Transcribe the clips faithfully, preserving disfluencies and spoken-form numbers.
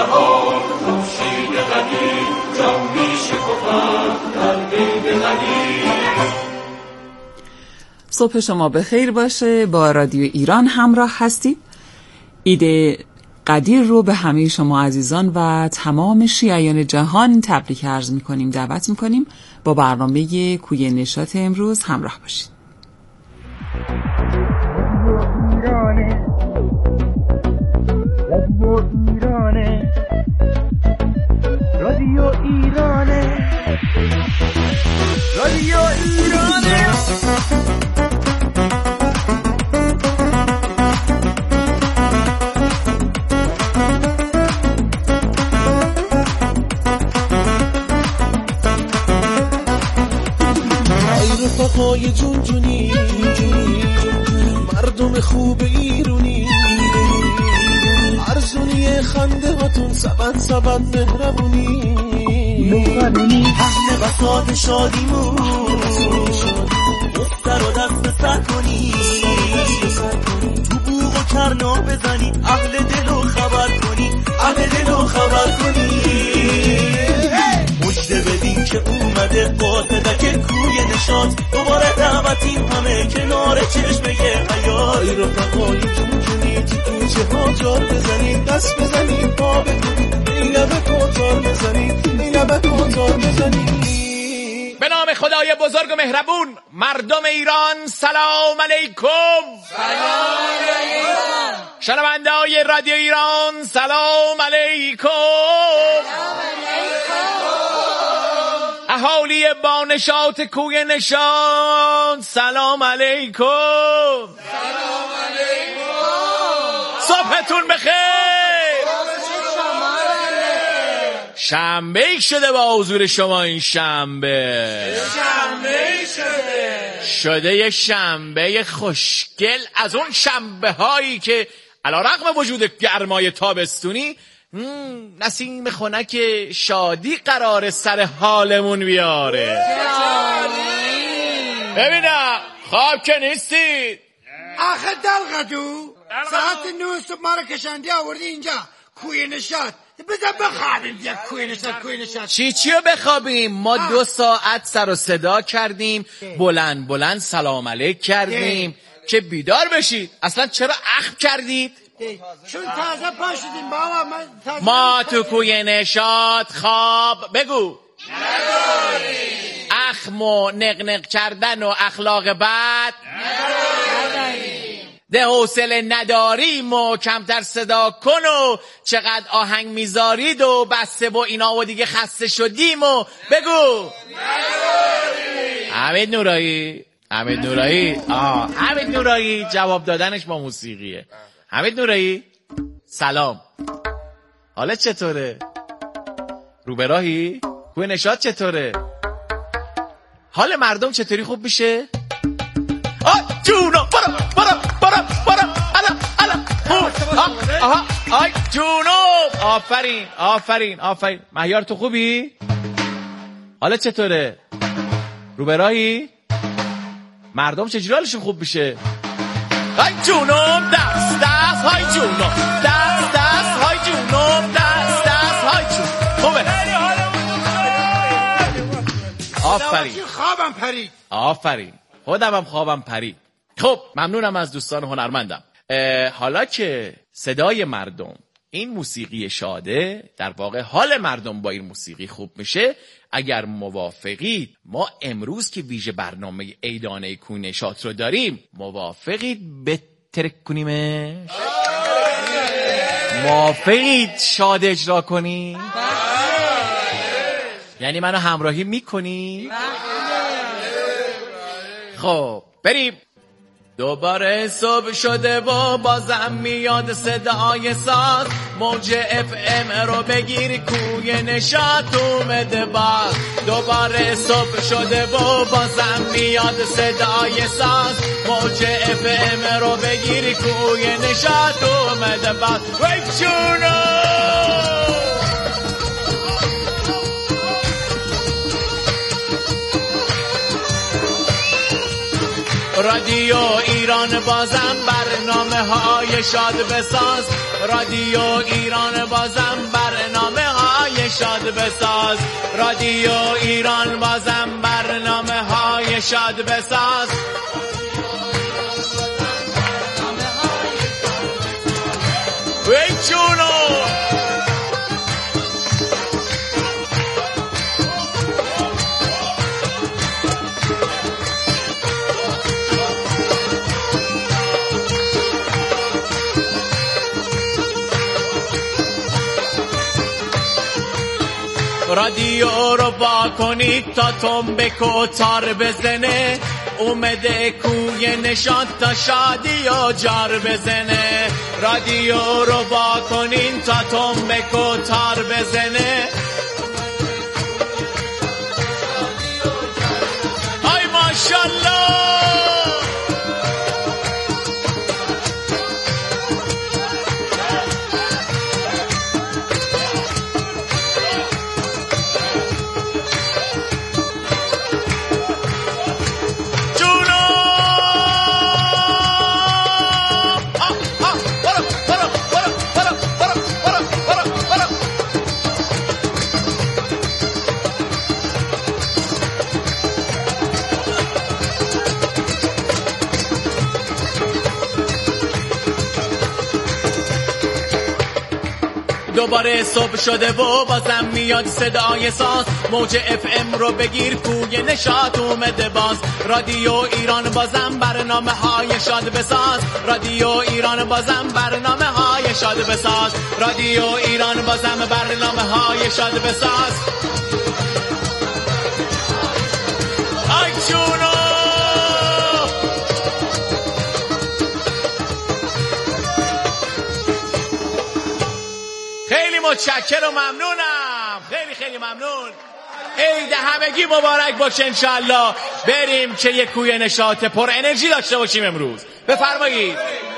جهان خورشید قدیم جامی شکفت در عید قدیم. صبح شما بخیر باشه. با رادیو ایران همراه هستید. عید قدیر رو به همه شما عزیزان و تمام شیعیان جهان تبریک عرض می‌کنیم. دعوت می‌کنیم با برنامه کوی نشاط امروز همراه باشید. ایرانه رادیو ایرانه رادیو ایرانه ای رفقای جون جونی مردم خوب ایرونی ارزونی خنده هاتون سبد سبد مهربونی اهل بساط شادیمون دختر و دست سر کنی تو بوغ و کرنا بزنی اهل دل و خبر کنی اهل دل و خبر کنی مجده بدین که اومده قاصدک کوی نشاط دوباره دعوتین همه کنار چشمه حیات ای رفقای جون جونی تو کوچه ها جار بزنید دست بزنید پا بکنید این لبه کنتار بزنید این لبه کنتار بزنید. به نام خدای بزرگ و مهربون مردم ایران سلام علیکم. سلام علیکم. شنونده های رادیو ایران سلام علیکم. سلام علیکم. اهالی با نشاط کوی نشاط سلام علیکم. سلام علیکم. صبحتون بخیر. شنبه شده با حضور شما این شنبه شنبه شده شده یه شنبه خوشگل از اون شنبه هایی که علیرغم وجود گرمای تابستونی نسیم خنک شادی قرار سر حالمون بیاره. ببینم خواب که نیستید آخه دلغدو ساعت نه صبح ما رو کشنده آوردی اینجا کوی نشاط بذار بخوابیم دیگه. کوی نشاط کوی نشاط چی چیو بخوابیم؟ ما آه. دو ساعت سر و صدا کردیم ده. بلند بلند سلام علیک کردیم ده. که بیدار بشید. اصلا چرا اخم کردید؟ ده. چون تازه پا شدیم بابا. من تازه ما تو کوی نشاط خواب بگو نداریم. اخم و نقنق کردن و اخلاق بد نداریم. ده حوصله نداریم و کمتر صدا کن و چقدر آهنگ میذارید و بسته و اینا و دیگه خسته شدیم و بگو نداریم. حمید نورایی حمید نورایی آه حمید نورایی جواب دادنش با موسیقیه. حمید نورایی سلام، حالت چطوره؟ رو به راهی؟ کوی نشاط چطوره؟ حال مردم چطوری خوب میشه؟ آه جونا برا برا برا برا الا الا آها آی جونو. آفرین آفرین آفرین. مهیار تو خوبی؟ حالت چطوره؟ رو به راهی؟ مردم چجوری حالشون خوب میشه؟ آی جونم دست دست های جونم دست دست های جونم دست دست های جون. خوبه. آفرین. خوابم پرید. آفرین. خودم هم خوابم پرید. خب ممنونم از دوستان هنرمندم. حالا که صدای مردم این موسیقی شاده، در واقع حال مردم با این موسیقی خوب میشه، اگر موافقید ما امروز که ویژه برنامه عیدانه کوی نشاط رو داریم، موافقید بترک کنیمش؟ موافقید شاد اجرا کنیم؟ یعنی منو همراهی میکنی؟ خب بریم. دوباره صبح شده و بازم میاد صدای ساز، موج اف ام رو بگیر کوی نشاط اومده باز. دوباره صبح شده و بازم میاد صدای ساز، موج اف ام رو بگیر کوی نشاط اومده باز. وی جونو رادیو ایران بازم برنامه های شاد بساز، رادیو ایران بازم برنامه های شاد بساز، رادیو ایران بازم برنامه های شاد بساز. ای جونو رادیو رو با کنید تا تنبک و تار بزنه، اومده کوی نشاط تا شادی و جار بزنه. رادیو رو با کنید تا تنبک و تار بزنه. ای ماشالله دوباره صبح شده و بازم میاد صدای ساز، موج اف ام رو بگیر کوی نشاط اومده باز. رادیو ایران بازم برنامه های شاد بساز، رادیو ایران بازم برنامه های شاد بساز، رادیو ایران بازم برنامه های شاد بساز. آی جونو خیلی متشکرم و ممنونم، خیلی خیلی ممنون. عید همگی مبارک باشه انشالله. بریم که یک کوی نشاط پر انرژی داشته باشیم امروز. بفرمایید.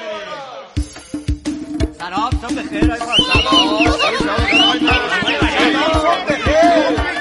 سلام تو بخیر آقا. سلام بخیر.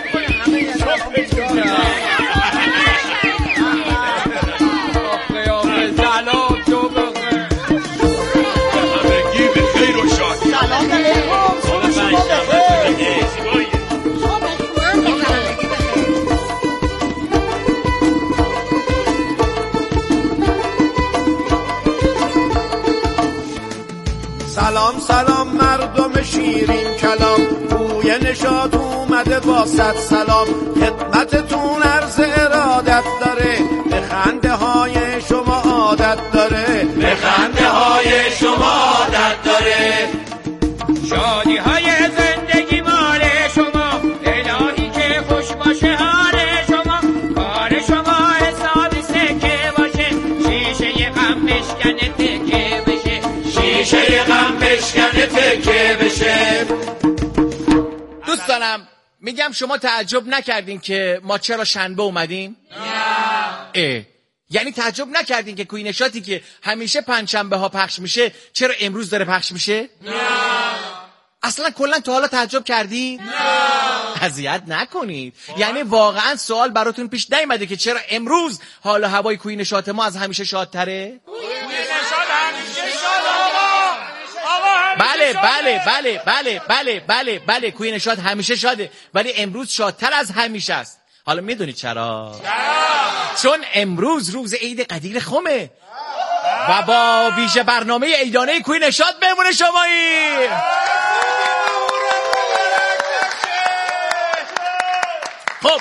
سلام سلام مردم شیرین کلام، کوی نشاط اومده با صد سلام. خدمتتون عرض ارادت داره، به خنده های شما عادت داره، به خنده های شما عادت داره. شادی های زندگی مال شما، الهی که خوش باشه حال شما. کار شما حسابی سکه باشه، شیشه غم بشکنه تکه بشه، شیشه غم بشکنه تکه بشه. دوستانم میگم شما تعجب نکردین که ما چرا شنبه اومدیم؟ نه. یعنی تعجب نکردین که کوی نشاطی که همیشه پنجشنبه ها پخش میشه چرا امروز داره پخش میشه؟ نه. اصلا کلا تا حالا تعجب کردی؟ نه. اذیت نکنید. یعنی واقعا سوال براتون پیش نیومده که چرا امروز حالا هوای کوی نشاط ما از همیشه شادتره؟ کوی نشاط همیشه شاد آقا. آقا بله بله بله بله بله بله بله کوی نشاط همیشه شاده، ولی امروز شادتر از همیشه است. حالا میدونید چرا؟ چون امروز روز عید قدیر خمه و با ویژه برنامه عیدانه کوی نشاط بمونه شمایی. خب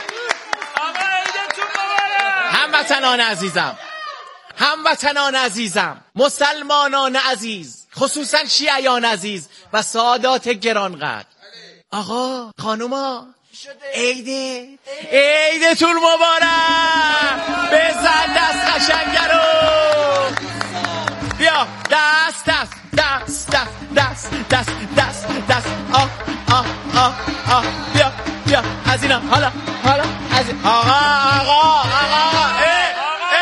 هموطنان عزیزم، هموطنان عزیزم، مسلمانان عزیز، خصوصا شیعیان عزیز و سادات گرانقدر، آقا خانوما عیده عیدتون مبارک. بزن دست قشنگه رو، بیا دست دست دست دست دست دست دست دست آه آه آه آه بیا بیا از اینا حالا حالا از این. آقا آقا آقا اه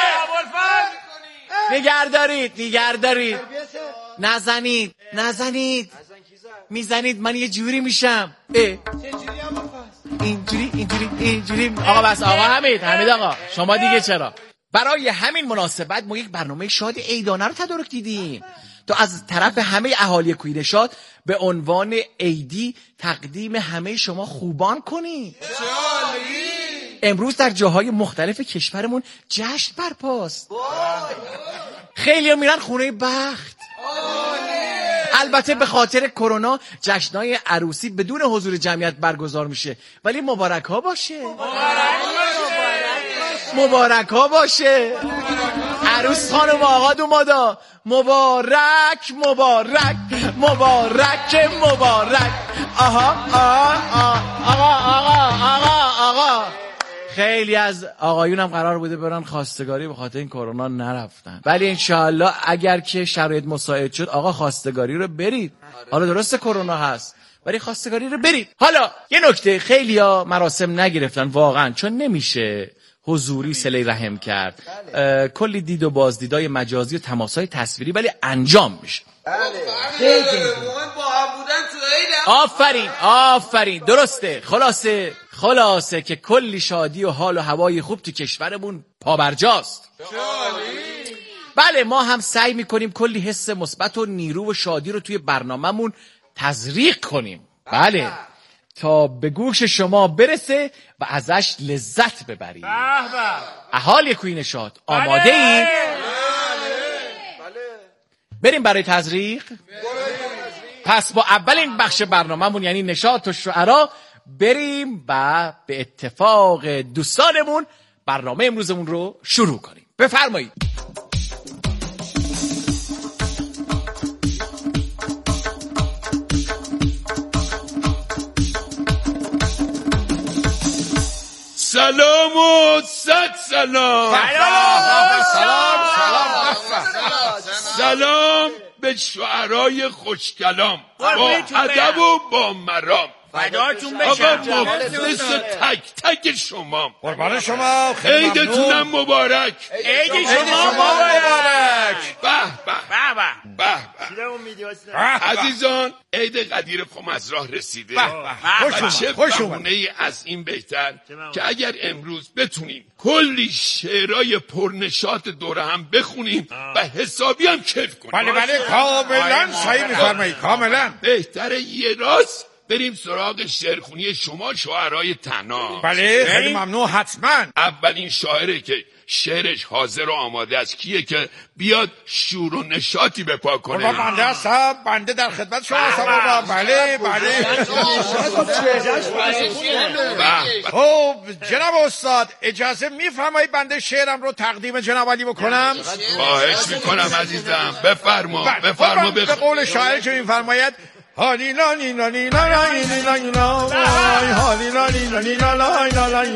اه نگر دارید نگر دارید نزنید نزنید میزنید من یه جوری میشم. اه اینجوری اینجوری اینجوری. آقا بس آقا حمید حمید آقا شما دیگه چرا برای همین مناسبت ما یک برنامه شاد عیدانه رو تدارک دیدیم تا از طرف همه اهالی کوهنشاط به عنوان عیدی تقدیم همه شما خوبان کنیم. امروز در جاهای مختلف کشورمون جشن برپاست. خیلی ها میرن خونه بخت. البته به خاطر کرونا جشنای عروسی بدون حضور جمعیت برگزار میشه، ولی مبارک ها باشه. مبارک ها باشه. عروس خانم آقا دومادا مبارک مبارک مبارک مبارک. آها آها آقا آقا آقا آقا. خیلی از آقایون هم قرار بوده برن خواستگاری، به خاطر این کرونا نرفتن، ولی انشاءالله اگر که شرایط مساعد شد آقا خواستگاری رو برید. حالا درسته کرونا هست ولی خواستگاری رو برید. حالا یه نکته، خیلیا مراسم نگرفتن واقعا چون نمیشه حضوری صله رحم کرد. کلی دید و بازدیدای مجازی و تماسای تصویری ولی انجام میشه. آفرین آفرین درسته. خلاصه خلاصه که کلی شادی و حال و هوای خوب تو کشورمون پابرجاست. بله ما هم سعی میکنیم کلی حس مثبت و نیرو و شادی رو توی برنامه‌مون تزریق کنیم. بله تا به گوش شما برسه و ازش لذت ببرید. اهالی کوهنشاط آماده اید؟ بریم برای تزریق؟ پس با اولین بخش برنامه‌مون یعنی نشاط و شعرا بریم و به اتفاق دوستانمون برنامه امروزمون رو شروع کنیم. بفرمایید. سلام و صد سلام. سلام سلام سلام سلام به شعرای خوشکلام با ادب و با مرام. فداتون آقا بشم. مخلص تک تک شما. قربان شما. عیدتونم مبارک. عید شما مبارک. به به به به به. عزیزان عید قدیر قم از راه رسیده و چه بهونه ای از این بهتر که اگر امروز بتونیم کلی شعرهای پرنشاط دوره هم بخونیم و حسابی هم کیف کنیم. بله بله کاملا صحیح میفرمایید. کاملا بهتره یه راست بریم سراغ شعرخونی شما شاعرای تنها. بله خیلی ممنون. حتما اولین شاعره که شعرش حاضر و آماده است کیه که بیاد شور و نشاطی بپا کنه؟ بابا بنده هستم. بنده در خدمت شما هستم بابا. بله بله. خب جناب استاد اجازه میفرمایید بنده شعرم رو تقدیم جناب علی بکنم؟ خواهش میکنم عزیزم. بفرما بفرما. به قول شاعر که میفرماید هالی لانی لانی لانی لانی لانی هالی لانی لانی لانی لانی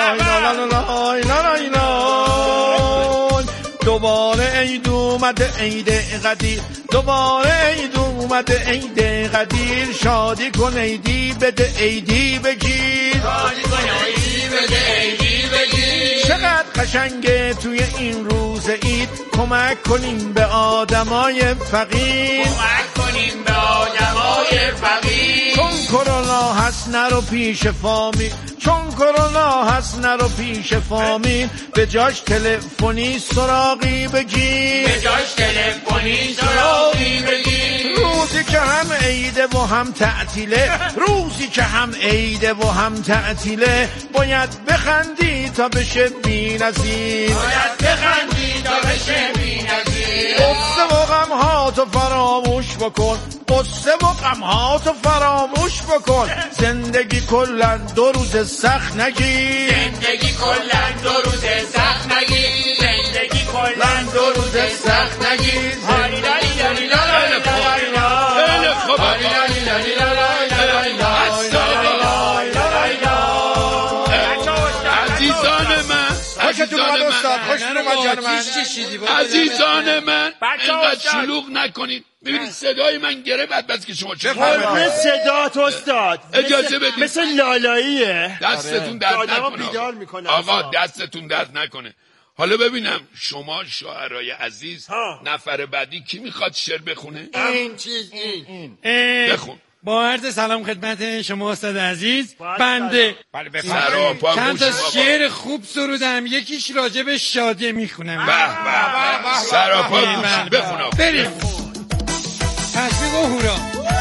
لانی لانی. دوباره عید اومده عید قدیر، دوباره عید اومده عید قدیر. شادی کن عیدی بده عیدی بگیر، شادی کن عیدی بده عیدی بگیر. چقدر قشنگه توی این روز عید کمک کنیم به آدمای فقیر، کمک کنیم به آدمای فقیر. چون کرونا هست نرو پیش فامیل، چون کرونا هست نرو پیش فامیل. به جاش تلفنی سراغی بگیر، به جاش تلفنی سراغی بگیر. روزی که هم عیده و هم تعطیله، روزی که هم عیده و هم تعطیله. باید بخندی تا بشه بی‌نظیر، باید بخندی تا بشه بی‌نظیر. قصه و غم ها تو فراموش بکن، قصه و غم ها تو فراموش بکن. زندگی کلا دو روز سخت نگیر، زندگی کلا دو روز سخت نگیر، زندگی کلا دو روز سخت نگیر. هالی لالی لالی لالی لالی لالی. خوب هالی لالی لالی لالی لالی لالی. عزیزان من خوشتون اومد استاد، خوشتون اومد جان من. عزیزان من اینقدر شلوغ نکنید. ببینید صدای من گره بعد بس که شما چه قربون صدات استاد اجازه بدید. مثل لالاییه. دستتون درد آدمو نکنه بیدار میکنه. آقا دستتون درد نکنه. حالا ببینم شما شاعرای عزیز ها. نفر بعدی کی میخواد شعر بخونه؟ این چیز این بخون با عرض سلام خدمت شما استاد عزیز. بنده بله بفرمایید. چند تا شعر خوب سرودم، یکیش راجع به شادی میخونم. به به به سراپا گوش بخونم. بریم تشویق و هورا.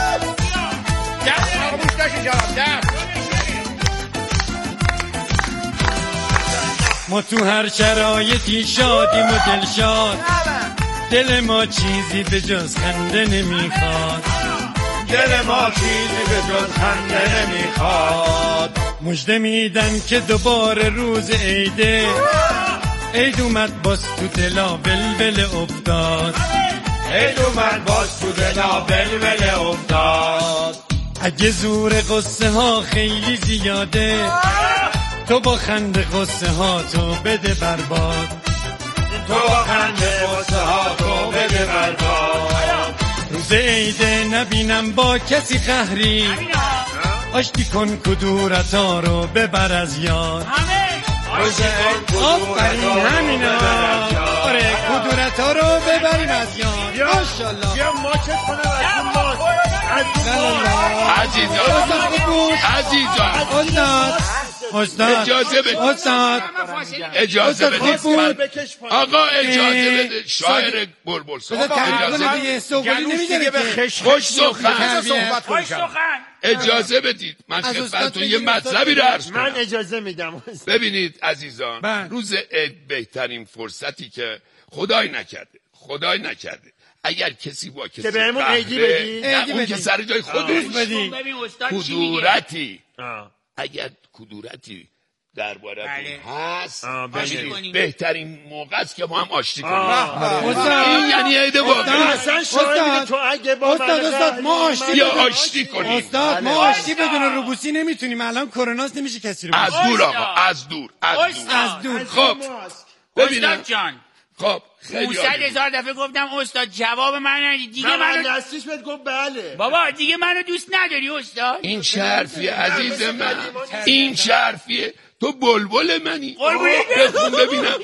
ما تو هر شرایطی شادیم و دلشاد، دل ما چیزی به جز خنده نمیخواد، دل ما چیزی به جز خنده نمیخواد. مژده میدن که دوباره روز عیده، عید اومد باز تو دلا بلبل افتاد، عید اومد باز تو دلا بلبل افتاد. اگه زور قصه ها خیلی زیاده، تو با خنده قصه ها تو بده برباد، تو با خنده قصه ها تو بده برباد. روز عیده نبینم با کسی قهری، آشتی کن کدورتا رو ببر از یاد. روز آفرین همینا، آره کدورتا رو ببریم از یاد. ماشاءالله. بیا ماچت کنم از اون ماچ عزیزان عزیزان استاد استاد اجازه بدید استاد اجازه بدید آقا اجازه اه، بده شاعر بلبل استاد اجازه تعریف دیگه سوگلی نمیگیره که خوش سخن خوش سخن. اجازه بدید من از استاد خدمتتون یه بگید، استاد مطلبی رو عرض من کنم. اجازه میدم. ببینید عزیزان، بله. روز عید بهترین فرصتی که خدای نکرده خدای نکرده اگر کسی با کسی که بهمون قهره، عیدی بدی؟ نه عیدی اون بدی. که سر جای خودش بدی. ببین استاد چی میگه. کدورتی آه. اگر کدورتی درباره بله. هست آه، بله. آشتی کنیم. بهترین موقع است که ما هم آشتی کنیم. استاد این یعنی عید واقعی. اصلا شاید تو اگه با استاد من استاد ما آشتی یا بدون- آشتی کنیم استاد ما آشتی بدون روبوسی نمیتونیم، الان کروناست نمیشه کسی رو از بوسی. دور آقا از دور از دور استاد. از دور. خب ببینم استاد جان خب خیلی پانصد عالی. هزار دفعه گفتم استاد جواب من ندی. دیگه من منو دستیش بهت گفت بله. بابا دیگه منو دوست نداری استاد. این شرفیه عزیز من، این شرفیه. تو بلبل منی. قربونت بخون ببینم.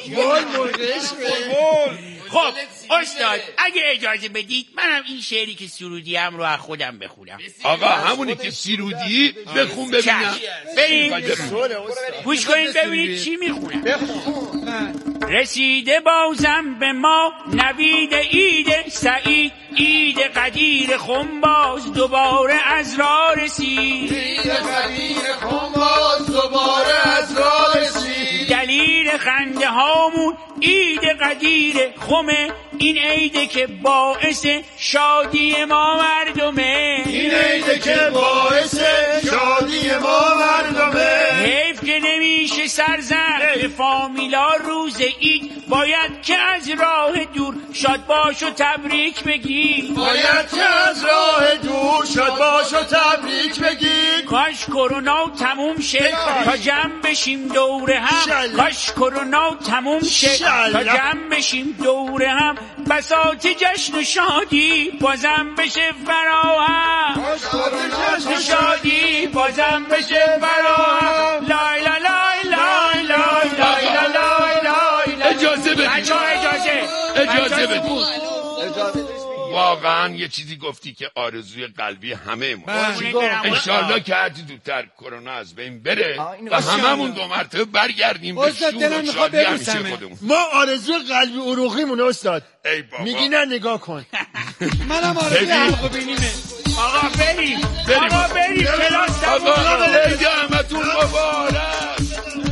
خب استاد اگه اجازه بدید منم این شعری که سرودیم رو از خودم بخونم. آقا همونی که سیرودی بخون ببینم. بریم گوش کنید ببینید چی میخونم. رسیده بازم به ما نوید عید سعید، عید قدیر خنباز دوباره از راه رسید، عید قدیر خنباز دوباره از راه رسید. دلیل خنده هامون عید قدیر خمه، این عیده که باعث شادی ما مردمه، این عیده که باعث شادی ما مردمه. حیف که نمیشه سرزن به فامیلا روز عید، باید که از راه دور شاد باش و تبریک بگی، باید که از راه دور شاد باش و تبریک بگی. کاش کرونا تموم شه تا جمع بشیم دور هم، کاش کرونا تموم شه تا جمع بشیم دور هم، بساط جشن و شادی بازم بشه فراهم، جشن شادی بازم بشه فراهم. لای لای لای لای لای لای لای لای. اجازه بدید بچه ها اجازه اجازه بدید. واقعا یه چیزی گفتی که آرزوی قلبی همه ما. انشالله که هرچی زودتر کرونا از بین بره و هممون دو مرتبه برگردیم به استاد شور دلم و میخواد شادی همیشه ببوسمه. خودمون. ما آرزوی قلبی عروقیمونه استاد. ای بابا میگی نه نگاه کن. منم آرزوی ببین. حلقه بینیمه. آقا بریم بریم. آقا بریم کلاس آقا تموم عید همتون مبارک.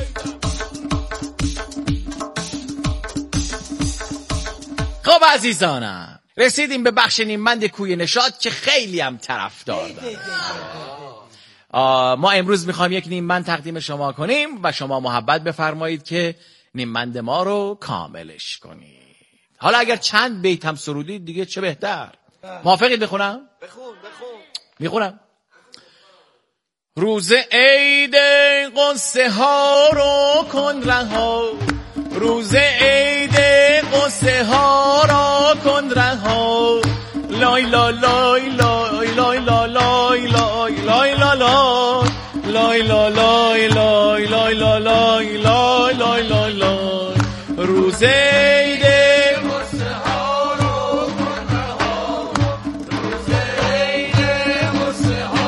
خب عزیزانم رسیدیم به بخش نیمبند کوی نشاط که خیلی هم طرفدار داره. ما امروز میخوایم یک نیمبند تقدیم شما کنیم و شما محبت بفرمایید که نیمبند ما رو کاملش کنید. حالا اگر چند بیت هم سرودید دیگه چه بهتر. موافقید بخونم؟ بخون بخون. میخونم. روز عید قصه ها رو کن رها، روز عید قصه ها را کن رها، لای لا لای لای لای لا لای لای لای لا لای لا لای لای لای لا لای لای لای لای لای. روز عید قصه ها رو کن رها، روز عید قصه ها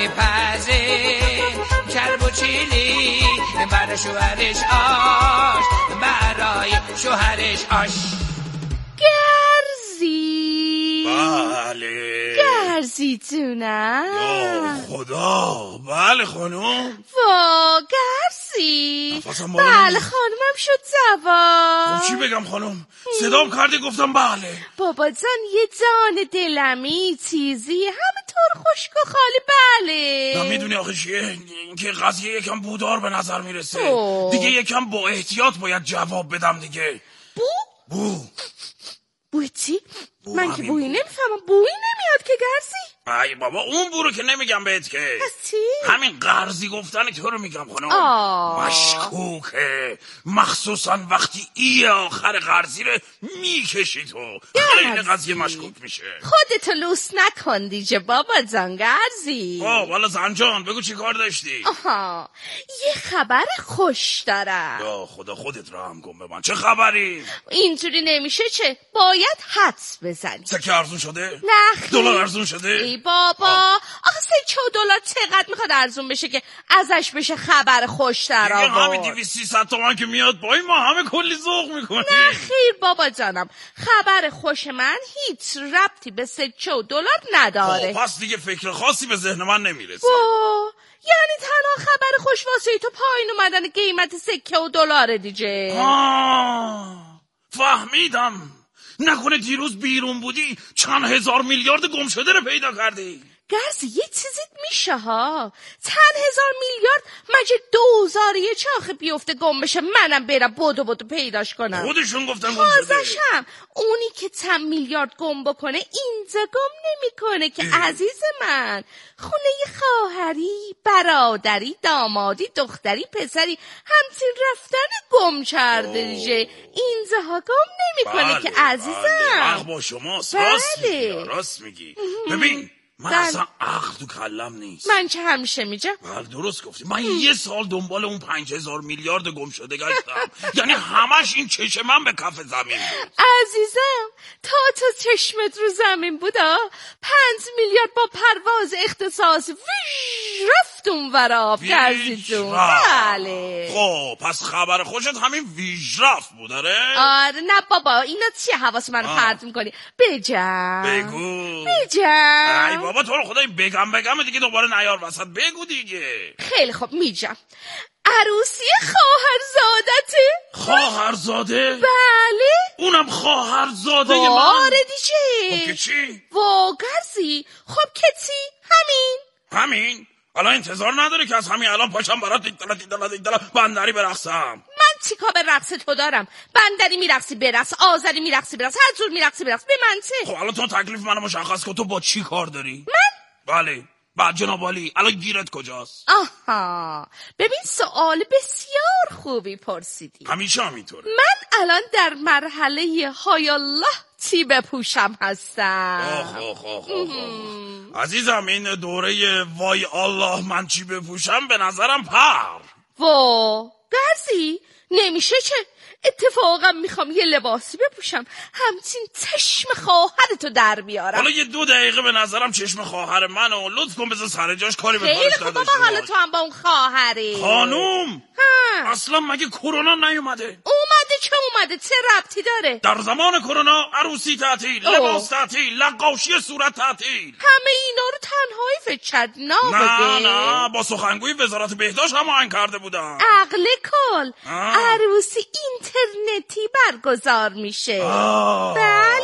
میپزه چرب و چیلی برای شوهرش آش برای شوهرش آش گرزی بله گرزی جونم یا خدا بله خانم وا گرزی نفسم بالا بله نیست. خانمم شد جواب خب چی بگم خانم صدام کردی گفتم بله بابا جان یه جان دلمی چیزی همینطور خشک و خالی بله نه میدونی آخه چیه اینکه قضیه یکم بودار به نظر میرسه اوه. دیگه یکم با احتیاط باید جواب بدم دیگه بو بو بوی چی؟ بو من که همین بویی بو. نمیفهمم بویی نمیاد که گرزی ای بابا اون بو رو که نمیگم بهت که پس چی؟ همین قرضی گفتن تو رو میگم خانم آه. مشکوکه مخصوصا وقتی ای آخر قرضی رو میکشی تو خیلی قضیه مشکوک میشه خودتو لوس نکن دیگه بابا جان گرزی خب والا زنجان بگو چی کار داشتی آها یه خبر خوش دارم یا خدا خودت رو هم کن به من چه خبری اینجوری نمیشه چه باید حدس بزنی سکه ارزون شده نه خیر. دلار ارزون شده ای بابا آخه سکه و دلار چقدر میخواد ارزون بشه که ازش بشه خبر خوش در دیگه همین آورد دیویست سیصد تومن که میاد پایین ما همه کلی ذوق میکنیم نه خیر بابا جانم خبر خوش من هیچ ربطی به سکه و دلار نداره پس دیگه فکر خاصی به ذهن من نمیرسه وا یعنی تنها خبر خوش واسه تو پایین اومدن قیمت سکه و دلار دیگه آه فهمیدم نکنه دیروز بیرون بودی چند هزار میلیارد گم شده رو پیدا کردی گرزی یه چیزیت میشه ها چند هزار میلیارد مگه دوزار یه چاخه بیفته گم بشه منم برم بودو بودو پیداش کنم خودشون گفتن گم شده تازشم اونی که چند میلیارد گم بکنه اینجا گم نمیکنه که عزیز من خونه خواهری برادری دامادی دختری پسری همچین رفتن گم کرده دیگه اینجاها گم نمیکنه بله، که عزیزم بله. حق با شماست راست بله. میگی راست میگی ببین من بله. اصلا عقل تو کلم نیست من که همیشه میگم بله درست گفتی من یه سال دنبال اون پنج هزار میلیارد گم شده گشتم یعنی همش این چشم من به کف زمین بود عزیزم تا تو چشمت رو زمین بودا پنج میلیارد با پرواز اختصاصی ویش رفت اون ورا گرزی جون بله خب پس خبر خوشت همین ویژرف بود آره آره نه بابا اینا چیه حواس منو آه. پرت میکنی بجم بگو بجم ای بابا تو رو خدای بگم بگم دیگه دوباره نیار وسط بگو دیگه خیلی خوب میجم عروسی خواهرزادته خواهرزاده بله اونم خواهرزاده من آره خب دیگه که چی وا گرزی خب که چی همین همین الان انتظار نداره که از همین الان پاشم برات دیگدلا دیگدلا دیگدلا بندری برقصم من چیکار به رقص تو دارم بندری میرقصی برقص آذری میرقصی برقص هر جور میرقصی برقص به من چه خب الان تو تکلیف منو مشخص کن تو با چی کار داری من بله بعد جناب عالی الان گیرت کجاست آها ببین سوال بسیار خوبی پرسیدی همیشه همینطوره من الان در مرحله های الله چی بپوشم هستم آخ آخ آخ آخ عزیزم این دوره وای الله من چی بپوشم به نظرم پر وا گرزی نمیشه که اتفاقا میخوام یه لباسی بپوشم همچین چشم خواهرتو در بیارم حالا یه دو دقیقه به نظرم چشم خواهر منو لطف کن بذار سر جاش کاری به خیلی کارش خوب بابا نداشته حالا باش. تو هم با اون خواهری خانوم ها. اصلا مگه کرونا نیومده اومده که اومده چه ربطی داره در زمان کرونا عروسی تعطیل اوه. لباس تعطیل نقاشی صورت تعطیل همه اینا رو تنهایی فکر کرد نه نابگه نه با سخنگوی وزارت بهداشت هماهنگ کرده بودم عقل کل آه. عروسی اینترنتی برگزار میشه آه.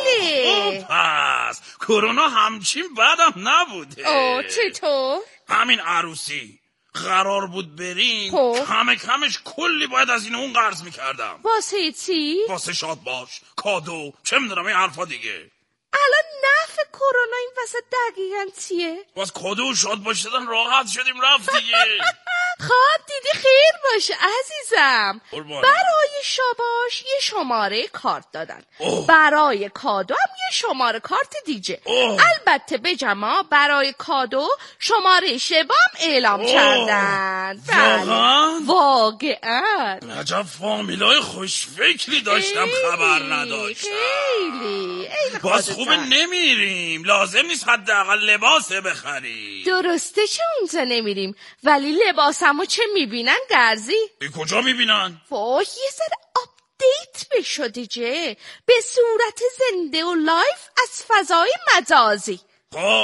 بله خب پس کرونا همچین بدم نبوده او چطور؟ همین عروسی قرار بود بریم خب. همه کمش کلی باید از این اون قرض میکردم واسه چی؟ واسه شاد باش کادو چه میدونم این حرفا دیگه الان نفع کرونا این وسط دقیقا چیه؟ باز کادو و شاد باش دادن راحت شدیم رفت دیگه خب دیدی خیر باشه عزیزم. برای شاباش یه شماره کارت دادن، اوه. برای کادو هم یه شماره کارت دیجه. اوه. البته به جمع برای کادو شماره شبام اعلام اوه. کردن. واقعا؟ واقعا عجب فامیلای خوشفکری داشتم خبر نداشتم. خیلی باز خوبه نمیریم، لازم نیست حداقل لباسه بخریم. درسته چه اونجا نمیریم، ولی لباسمو چه میبینن گرزی؟ ای کجا میبینن؟ وای یه ذره آپدیت بشو دیجه، به صورت زنده و لایف از فضای مجازی. خب